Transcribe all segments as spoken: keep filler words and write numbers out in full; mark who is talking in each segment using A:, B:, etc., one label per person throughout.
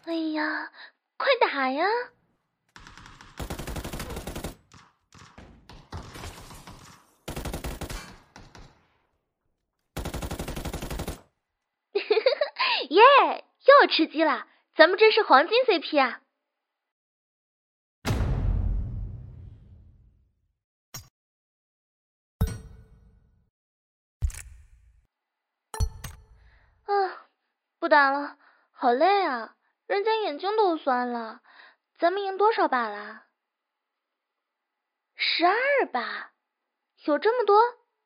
A: 哎呀，快打呀！耶，又吃鸡了，咱们真是黄金 C P 啊！啊，不打了，好累啊，人家眼睛都酸了。咱们赢多少把啦？十二把，有这么多？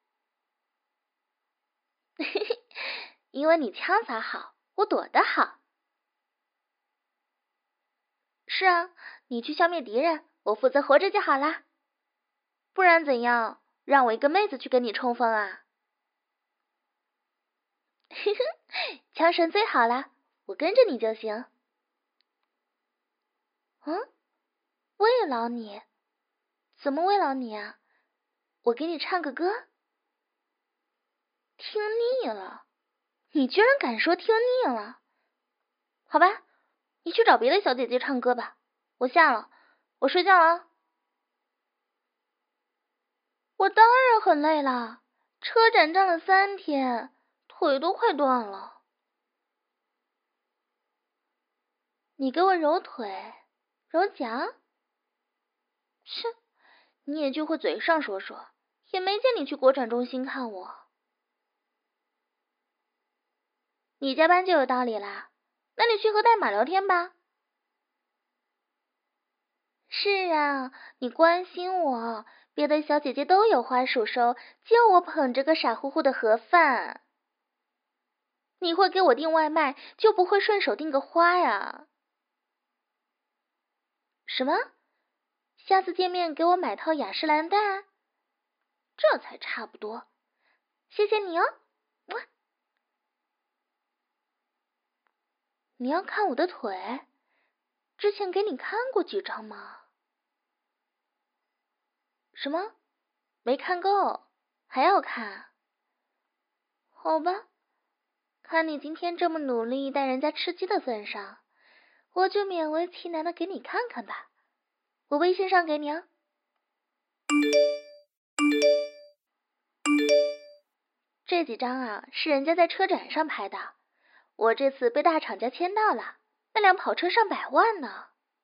A: 因为你枪法好，我躲得好。是啊，你去消灭敌人，我负责活着就好啦。不然怎样？让我一个妹子去跟你冲锋啊？枪神最好啦，我跟着你就行。嗯，慰劳你？怎么慰劳你啊？我给你唱个歌？听腻了？你居然敢说听腻了？好吧，你去找别的小姐姐唱歌吧，我下了，我睡觉了啊。我当然很累了，车展站了三天，腿都快断了。你给我揉腿，揉脚？切，你也就会嘴上说说，也没见你去国产中心看我。你加班就有道理啦，那你去和代码聊天吧。是啊，你关心我，别的小姐姐都有花束收，就我捧着个傻乎乎的盒饭。你会给我订外卖，就不会顺手订个花呀？什么？下次见面给我买套雅诗兰黛？这才差不多。谢谢你哦。哇，你要看我的腿？之前给你看过几张吗？什么？没看够，还要看？好吧，看你今天这么努力带人家吃鸡的份上，我就勉为其难的给你看看吧。我微信上给你啊。这几张啊，是人家在车展上拍的，我这次被大厂家签到了，那辆跑车上百万呢。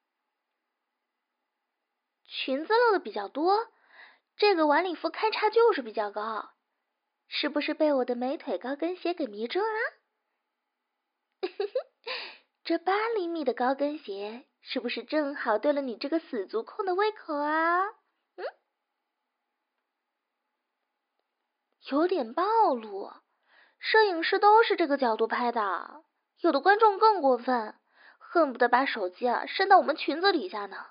A: 裙子露的比较多，这个晚礼服开叉就是比较高，是不是被我的美腿高跟鞋给迷住了？这八厘米的高跟鞋是不是正好对了你这个死足控的胃口啊？嗯，有点暴露，摄影师都是这个角度拍的，有的观众更过分，恨不得把手机啊伸到我们裙子底下呢。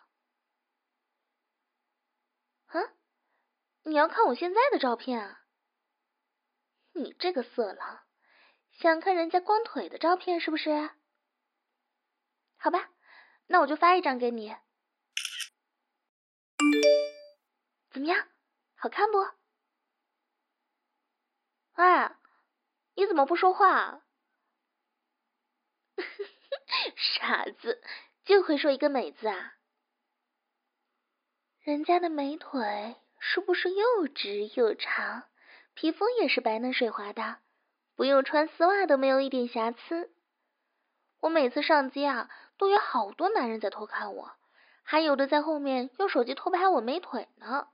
A: 啊，你要看我现在的照片啊？你这个色狼，想看人家光腿的照片是不是？好吧，那我就发一张给你。怎么样，好看不？哎，你怎么不说话？傻子，就会说一个美字啊。人家的美腿是不是又直又长，皮肤也是白嫩水滑的，不用穿丝袜都没有一点瑕疵。我每次上街啊，都有好多男人在偷看我，还有的在后面用手机偷拍我美腿呢。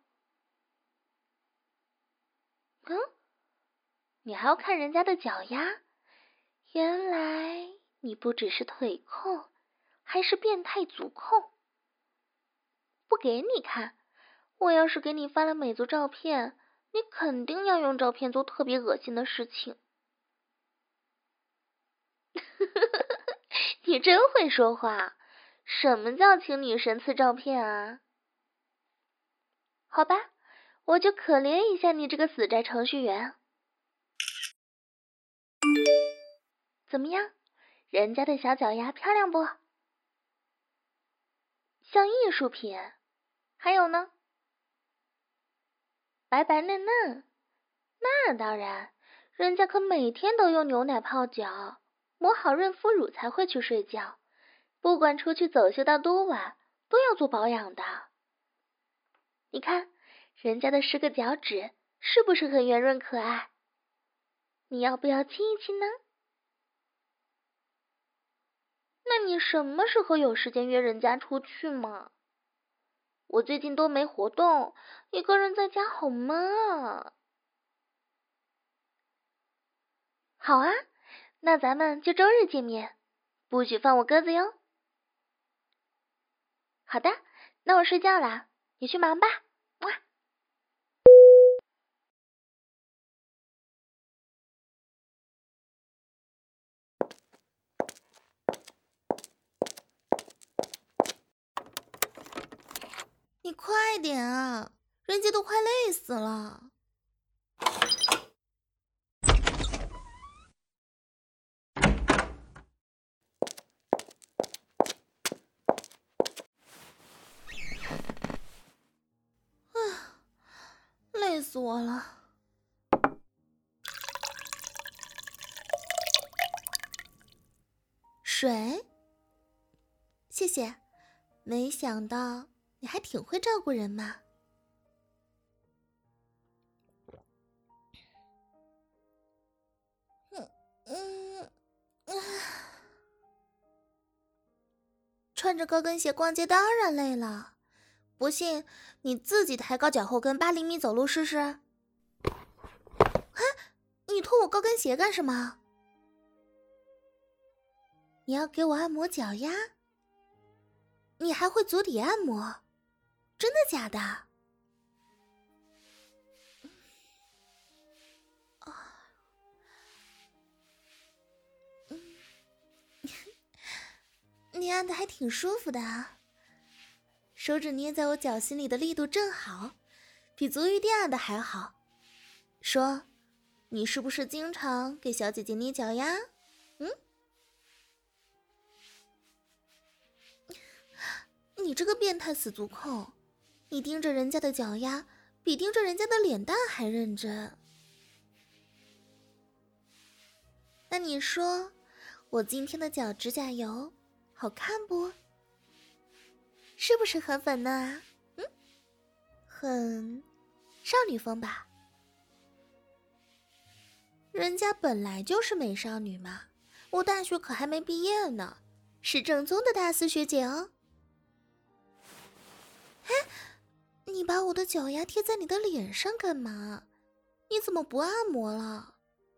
A: 嗯，你还要看人家的脚丫？原来你不只是腿控，还是变态足控。不给你看，我要是给你发了美足照片，你肯定要用照片做特别恶心的事情。你真会说话，什么叫请女神赐照片啊？好吧，我就可怜一下你这个死宅程序员。怎么样，人家的小脚丫漂亮不？像艺术品。还有呢？白白嫩嫩，那当然，人家可每天都用牛奶泡脚，抹好润肤乳才会去睡觉， 不管出去走秀到多晚，都要做保养的。你看，人家的十个脚趾是不是很圆润可爱？你要不要亲一亲呢？那你什么时候有时间约人家出去嘛？我最近都没活动，一个人在家好闷啊。好啊，那咱们就周日见面，不许放我鸽子哟。好的，那我睡觉啦，你去忙吧。哇！
B: 你快点啊，人家都快累死了。累死我了。水？谢谢，没想到你还挺会照顾人嘛。嗯嗯啊，穿着高跟鞋逛街当然累了，不信你自己抬高脚后跟八厘米走路试试。哎，你脱我高跟鞋干什么？你要给我按摩脚丫？你还会足底按摩？真的假的？啊，嗯，你按的还挺舒服的啊，手指捏在我脚心里的力度正好，比足浴店按的还好。说，你是不是经常给小姐姐捏脚丫？嗯？你这个变态死足控，你盯着人家的脚丫，比盯着人家的脸蛋还认真。那你说，我今天的脚指甲油好看不？是不是很粉嫩啊？嗯，很少女风吧？人家本来就是美少女嘛，我大学可还没毕业呢，是正宗的大四学姐哦。哎，你把我的脚丫贴在你的脸上干嘛？你怎么不按摩了？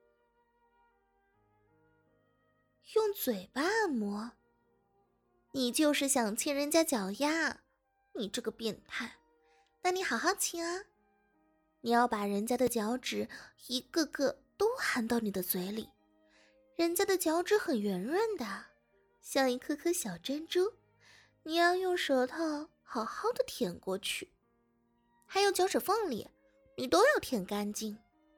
B: 用嘴巴按摩？你就是想亲人家脚丫，你这个变态！那你好好亲啊！你要把人家的脚趾一个个都含到你的嘴里，人家的脚趾很圆润的，像一颗颗小珍珠，你要用舌头好好的舔过去，还有脚趾缝里，你都要舔干净。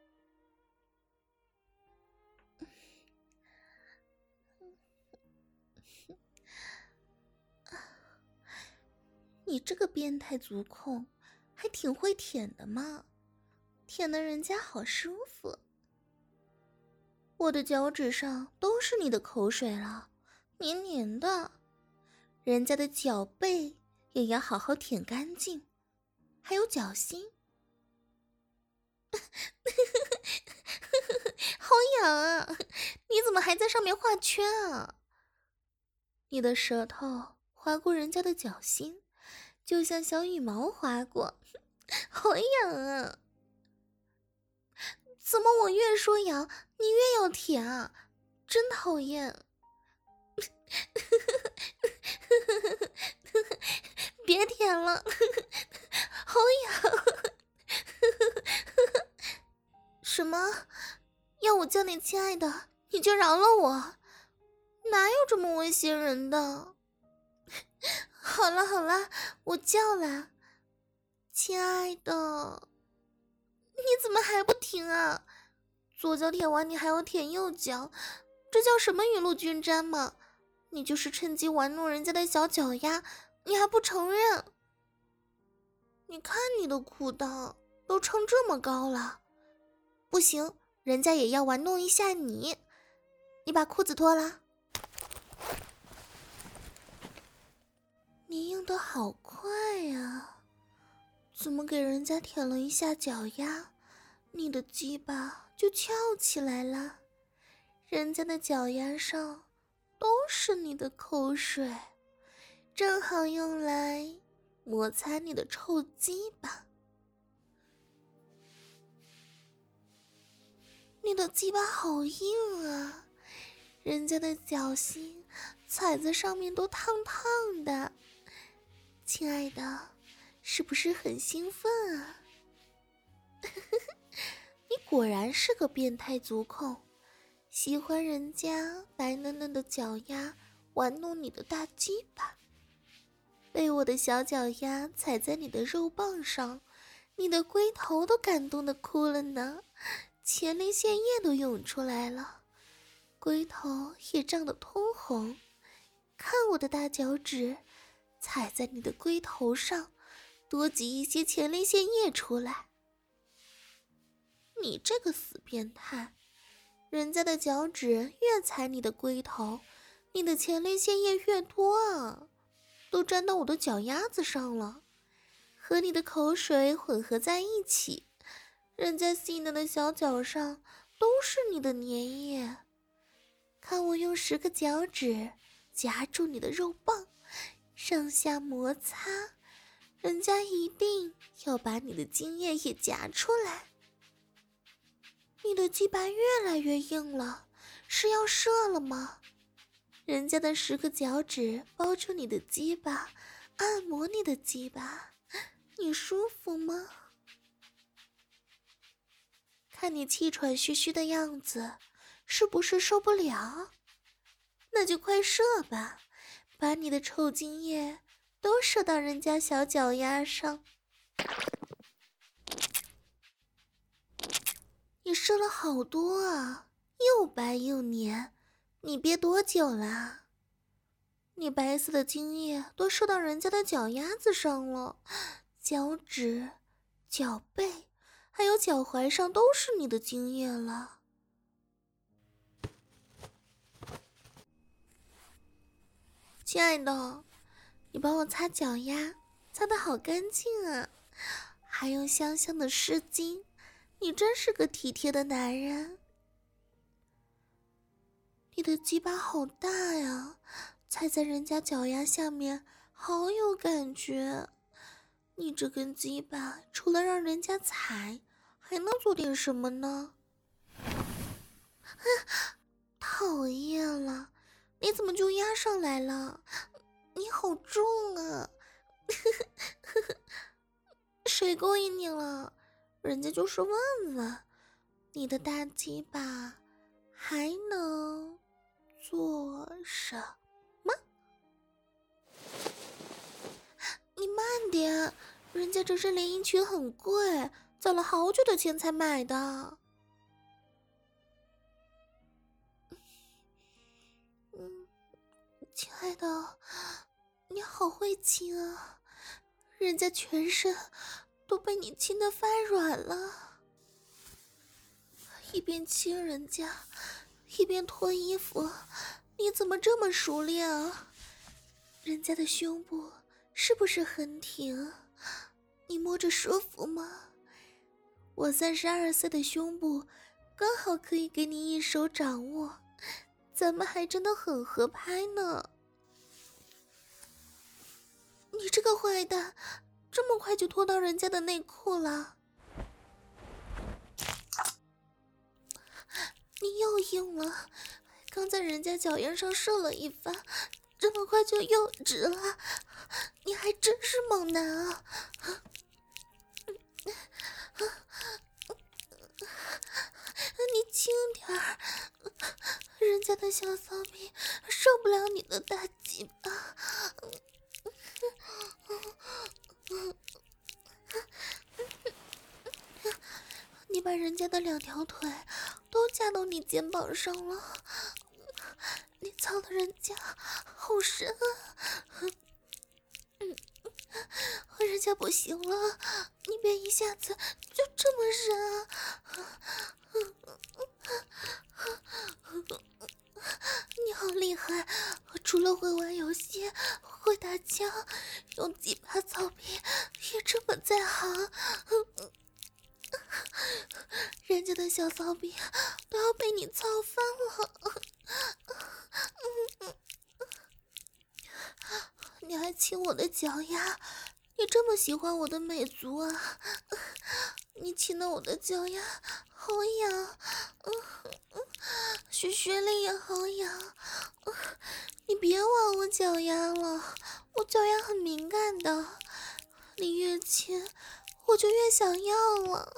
B: 你这个变态足控还挺会舔的嘛，舔得人家好舒服。我的脚趾上都是你的口水了，黏黏的，人家的脚背也要好好舔干净，还有脚心。好痒啊，你怎么还在上面画圈啊？你的舌头划过人家的脚心，就像小羽毛划过，好痒啊！怎么我越说痒，你越要舔啊？真讨厌！别舔了，好痒！什么？要我叫你亲爱的，你就饶了我？哪有这么威胁人的？好了好了，我叫了，亲爱的。你怎么还不停啊？左脚舔完你还要舔右脚，这叫什么雨露均沾吗？你就是趁机玩弄人家的小脚丫，你还不承认？你看你的裤裆都撑这么高了，不行，人家也要玩弄一下你。你把裤子脱了。 你硬得好快呀！怎么给人家舔了一下脚丫，你的鸡巴就翘起来了？人家的脚丫上都是你的口水，正好用来摩擦你的臭鸡巴。你的鸡巴好硬啊，人家的脚心踩在上面都烫烫的。亲爱的，是不是很兴奋啊？你果然是个变态足控，喜欢人家白嫩嫩的脚丫玩弄你的大鸡巴。被我的小脚丫踩在你的肉棒上，你的龟头都感动的哭了呢，前列腺液都涌出来了，龟头也胀得通红。看我的大脚趾踩在你的龟头上，多挤一些前列腺液出来。你这个死变态，人家的脚趾越踩你的龟头，你的前列腺液越多啊，都沾到我的脚丫子上了，和你的口水混合在一起，人家细嫩的小脚上都是你的粘液。看我用十个脚趾夹住你的肉棒，上下摩擦，人家一定要把你的精液也夹出来。你的鸡巴越来越硬了，是要射了吗？人家的十个脚趾包住你的鸡巴，按摩你的鸡巴，你舒服吗？看你气喘吁吁的样子，是不是受不了？那就快射吧，把你的臭精液都射到人家小脚丫上。你射了好多啊，又白又黏，你憋多久啦？你白色的精液都射到人家的脚丫子上了，脚趾、脚背还有脚踝上都是你的精液了。亲爱的，你帮我擦脚丫，擦得好干净啊，还用香香的湿巾，你真是个体贴的男人。你的鸡巴好大呀，踩在人家脚丫下面好有感觉。你这根鸡巴除了让人家踩，还能做点什么呢？啊，讨厌了，你怎么就压上来了？你好重啊！谁勾引你了？人家就是问问，你的大鸡巴还能做什么？你慢点，人家这身连衣裙很贵，攒了好久的钱才买的。嗯，亲爱的，你好会亲啊，人家全身都被你亲得发软了。一边亲人家，一边脱衣服，你怎么这么熟练啊？人家的胸部是不是很挺？你摸着舒服吗？我三十二岁的胸部刚好可以给你一手掌握，咱们还真的很合拍呢。你这个坏蛋，这么快就脱到人家的内裤了？你又硬了，刚在人家脚丫上射了一发，这么快就又直了，你还真是猛男啊！你轻点儿，人家的小骚逼受不了你的大鸡巴。你把人家的两条腿都架到你肩膀上了，你操的人家好深啊！人家不行了，你别一下子就这么深啊！你好厉害，除了会玩游戏， 会打枪，用鸡巴操逼也这么在行，人家的小骚逼都要被你操翻了。你还亲我的脚丫，你这么喜欢我的美足啊？你亲的我的脚丫好痒，学学里也好痒，你别玩我脚丫了，我脚丫很敏感的，你越亲我就越想要了。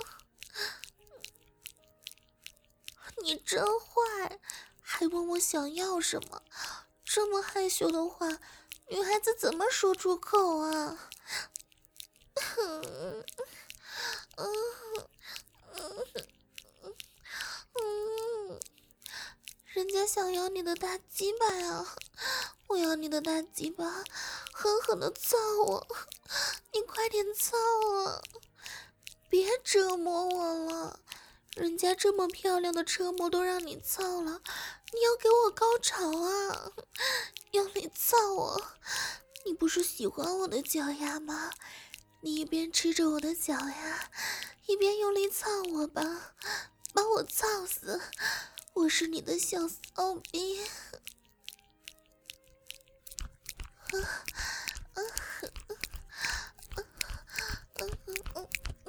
B: 你真坏，还问我想要什么？这么害羞的话，女孩子怎么说出口啊？嗯嗯嗯，人家想要你的大鸡巴呀，我要你的大鸡巴，狠狠的操我，你快点操啊！别折磨我了，人家这么漂亮的车模都让你操了，你要给我高潮啊！用力操我！你不是喜欢我的脚丫吗？你一边吃着我的脚丫，一边用力操我吧，把我操死！我是你的小骚逼。啊啊啊啊啊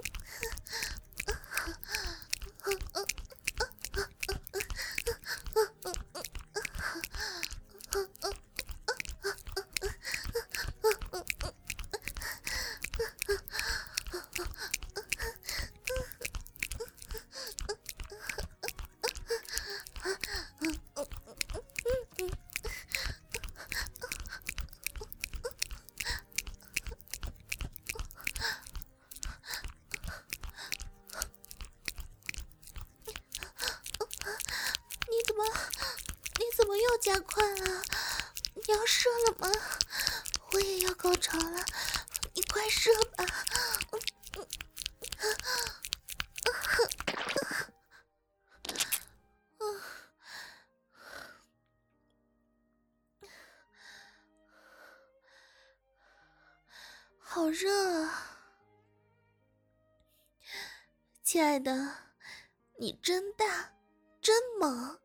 B: 加快了，你要射了吗？我也要高潮了，你快射吧！好热啊，亲爱的，你真大，真猛！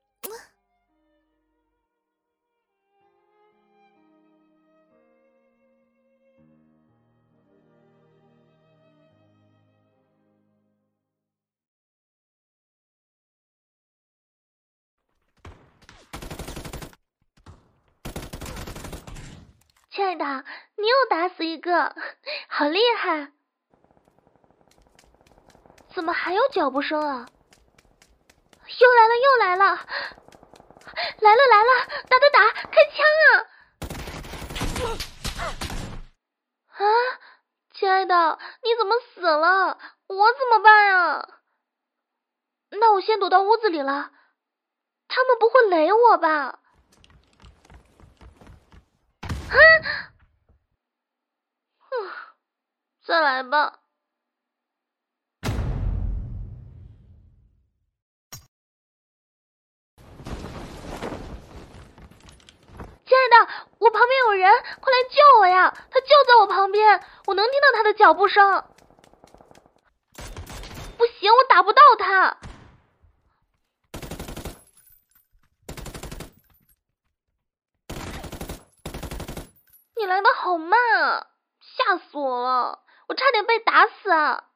A: 亲爱的，你又打死一个，好厉害！怎么还有脚步声啊？又来了又来了！来了来了，打打打，开枪啊！啊，亲爱的，你怎么死了？我怎么办呀？那我先躲到屋子里了，他们不会雷我吧？啊！哼，再来吧。亲爱的，我旁边有人，快来救我呀！他就在我旁边，我能听到他的脚步声。不行，我打不到他。你来的好慢啊，吓死我了，我差点被打死啊！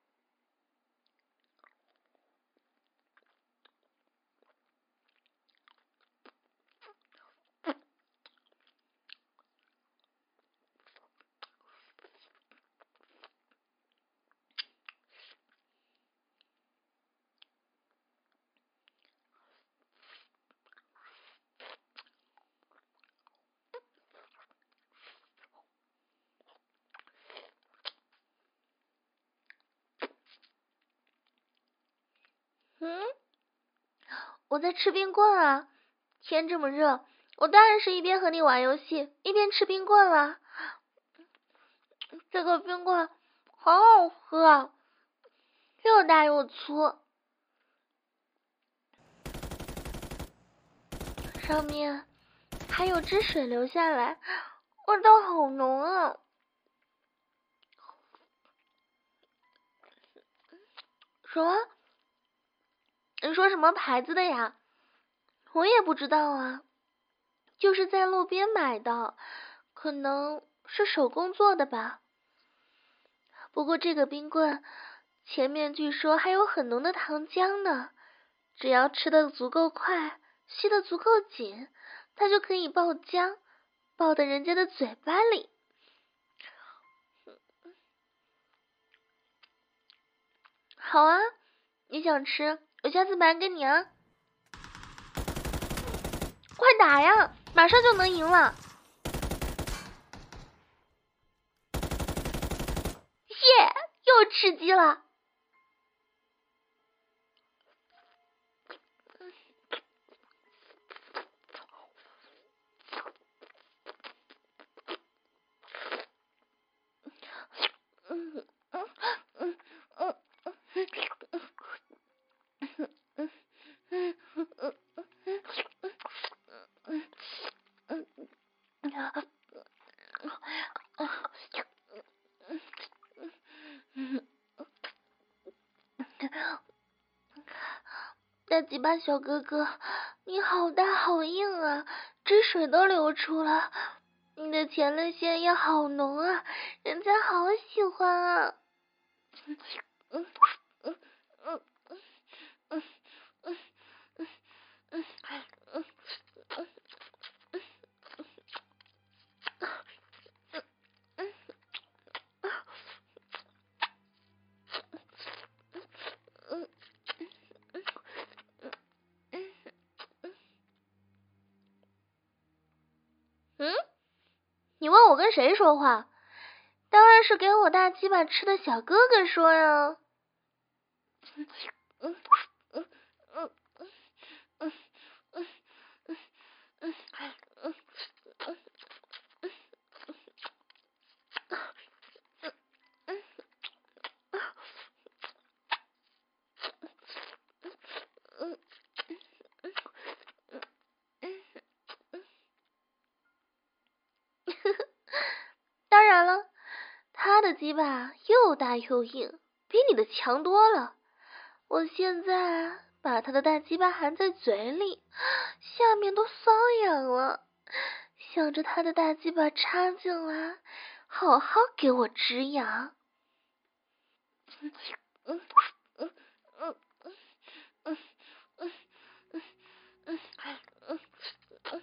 A: 嗯，我在吃冰棍啊，天这么热，我当然是一边和你玩游戏一边吃冰棍了。这个冰棍好好喝啊，又大又粗，上面还有汁水流下来， 味道好浓啊！什么？你说什么牌子的呀？我也不知道啊，就是在路边买的，可能是手工做的吧。不过这个冰棍前面据说还有很浓的糖浆呢，只要吃得足够快，吸得足够紧，它就可以爆浆，爆到人家的嘴巴里。好啊，你想吃，我下次买给你啊！快打呀，马上就能赢了！耶，又吃鸡了！大鸡巴小哥哥，你好大好硬啊，汁水都流出了。你的前列腺液好浓啊，人家好喜欢啊。嗯嗯嗯嗯嗯嗯嗯嗯嗯嗯嗯，你问我跟谁说话？当然是给我大鸡巴吃的小哥哥说呀。嗯嗯嗯嗯嗯嗯嗯嗯嗯嗯。当然了，他的鸡巴又大又硬，比你的强多了。我现在把他的大鸡巴含在嘴里，下面都瘙痒了，想着他的大鸡巴插进来，好好给我止痒。嗯嗯嗯嗯嗯嗯嗯嗯嗯嗯。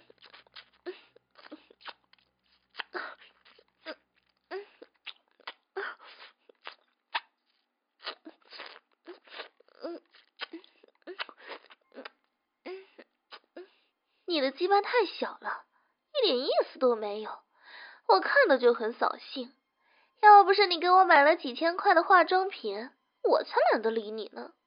A: 你的鸡巴太小了，一点意思都没有，我看着就很扫兴。要不是你给我买了几千块的化妆品，我才懒得理你呢。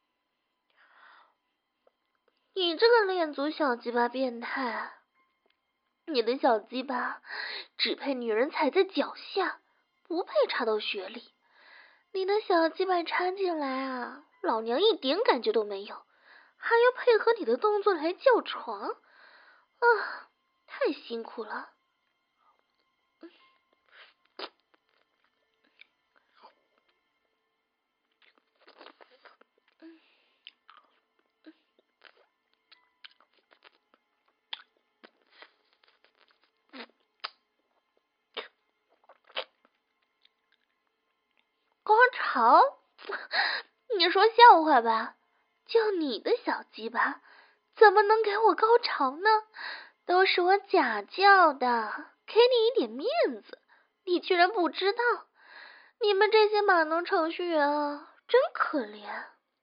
A: 你这个恋足小鸡巴变态，你的小鸡巴只配女人踩在脚下，不配插到穴里。你的小鸡巴插进来啊，老娘一点感觉都没有，还要配合你的动作来叫床，啊，太辛苦了。高潮？你说笑话吧？就你的小鸡巴，怎么能给我高潮呢？都是我假叫的，给你一点面子，你居然不知道？你们这些码农程序员啊，真可怜。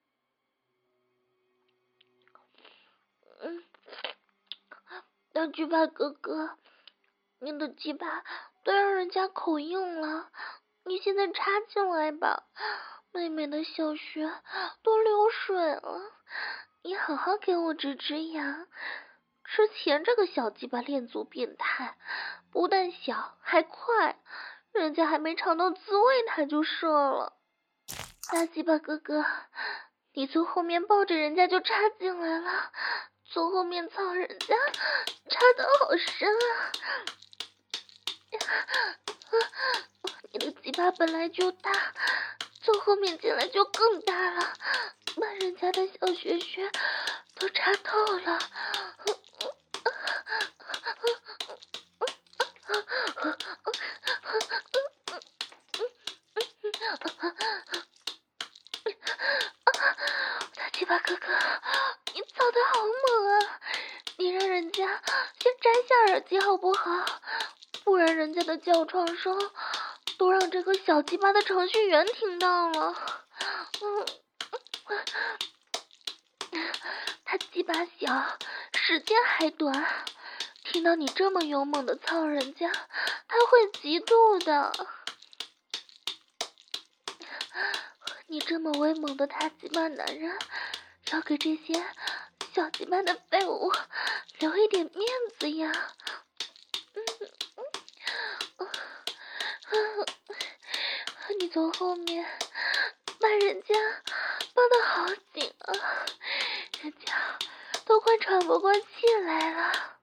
A: 嗯，大鸡巴哥哥，你的鸡巴都让人家口硬了，你现在插进来吧。妹妹的小穴都流水了，你好好给我止止痒。之前这个小鸡巴恋足变态，不但小还快，人家还没尝到滋味他就射了。大鸡巴哥哥，你从后面抱着人家就插进来了，从后面操人家，插得好深啊！ 你的鸡巴本来就大，从后面进来就更大了，把人家的小穴穴都插透了。大鸡巴哥哥，你操得好猛啊！你让人家先摘下耳机好不好？不然人家的叫床声都让这个小鸡巴的程序员听到了。嗯，他鸡巴小，时间还短，听到你这么勇猛的操人家，他会嫉妒的。你这么威猛的大鸡巴男人，要给这些小鸡巴的废物留一点面子呀。嗯嗯嗯，你从后面把人家抱得好紧啊，人家都快喘不过气来了。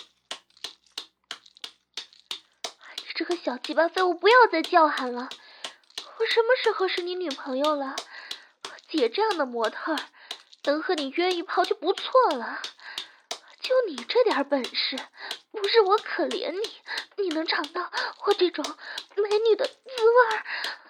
A: 你这个小鸡巴废物，不要再叫喊了！我什么时候是你女朋友了？姐这样的模特能和你约一炮就不错了。就你这点本事，不是我可怜你，你能尝到我这种美女的滋味？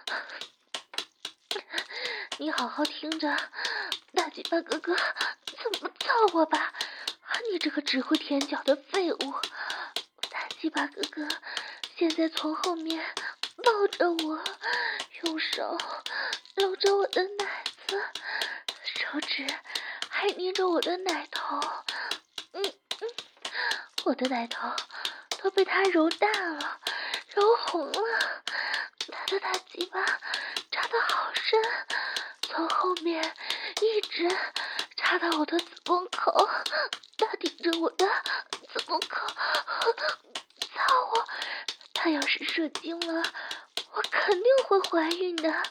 A: 你好好听着，大鸡巴哥哥怎么操我吧！你这个只会舔脚的废物！大鸡巴哥哥现在从后面抱着我，用手搂着我的奶子，手指还捏着我的奶头。嗯嗯，我的奶头都被他揉大了，揉红了。他的大鸡巴插得好深，从后面一直插到我的子宫口，他顶着我的子宫口操我。他要是射精了，我肯定会怀孕的。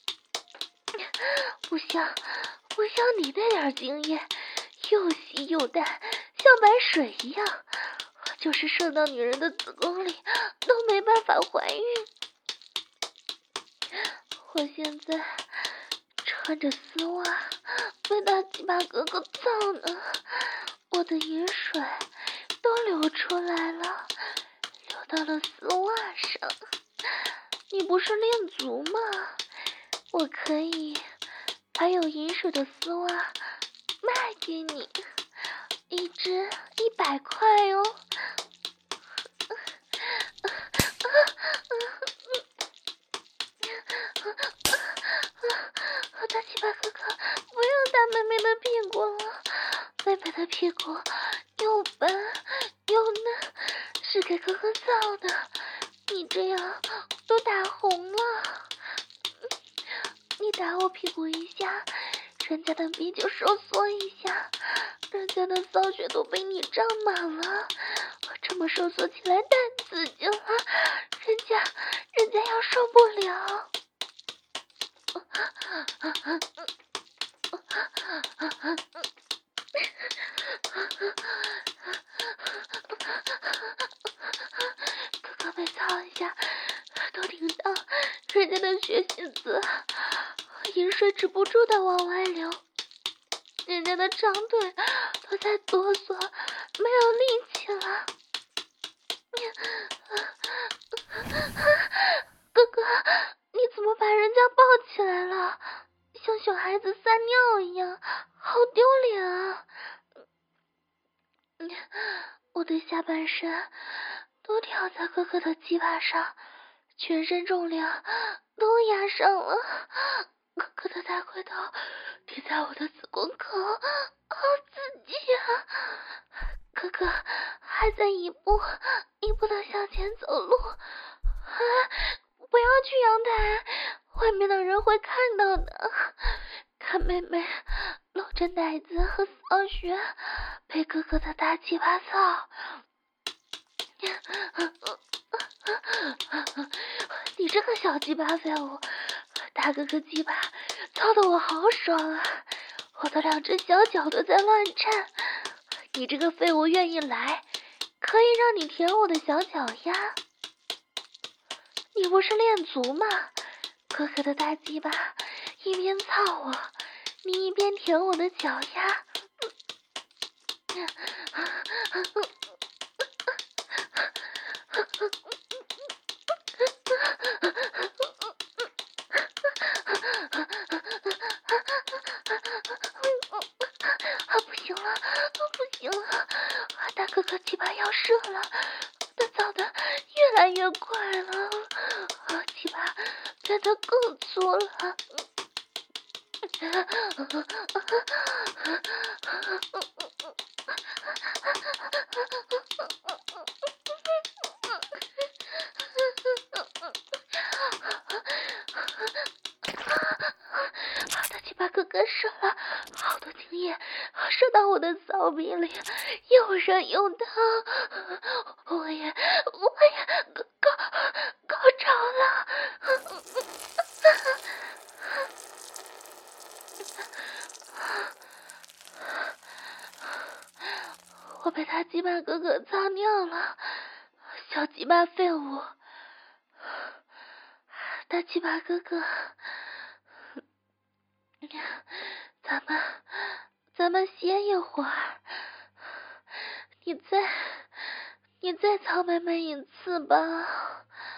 A: 不像不像你那点经验，又细又淡，像白水一样，就是射到女人的子宫里都没办法怀孕。我现在穿着丝袜，被大鸡巴哥哥操呢，我的饮水都流出来了，流到了丝袜上。你不是练足吗？我可以把有饮水的丝袜卖给你，一只一百块哦。大鸡巴哥哥，不要打妹妹的屁股了，妹妹的屁股又白又嫩，是给哥哥造的，你这样都打红了。你打我屁股一下，人家的逼就收缩一下，人家的骚穴都被你胀满了，我这么收缩起来太刺激了，人家人家要受不了。哥哥被操一下都顶到人家的血性子，饮水止不住的往外流，人家的长腿都在哆嗦，没有力气了。哥哥，你怎么把人家抱起来了？像小孩子撒尿一样，好丢脸啊！我的下半身都跳在哥哥的鸡巴上，全身重量都压上了。哥哥的大龟头抵在我的子宫口，好刺激啊！哥哥还在一步一步的向前走路，啊！不要去阳台，外面的人会看到的。看妹妹露着奶子和骚穴被哥哥的大鸡巴操。你这个小鸡巴废物，大哥哥鸡巴操得我好爽啊，我的两只小脚都在乱颤。你这个废物愿意来，可以让你舔我的小脚丫。 你不是练足吗？哥哥的大鸡巴一边操我，你一边舔我的脚丫。啊，不行了，不行了，大哥哥鸡巴要射了，他操的越来越快了，啊，鸡巴变得更粗了。大鸡巴哥哥射了好多精液，射到我的骚逼里，又热又烫，我也我也高高高潮了。我被他鸡巴哥哥操尿了，小鸡巴废物，大鸡巴哥哥，咱们咱们歇一会儿，你再你再操妹妹一次吧。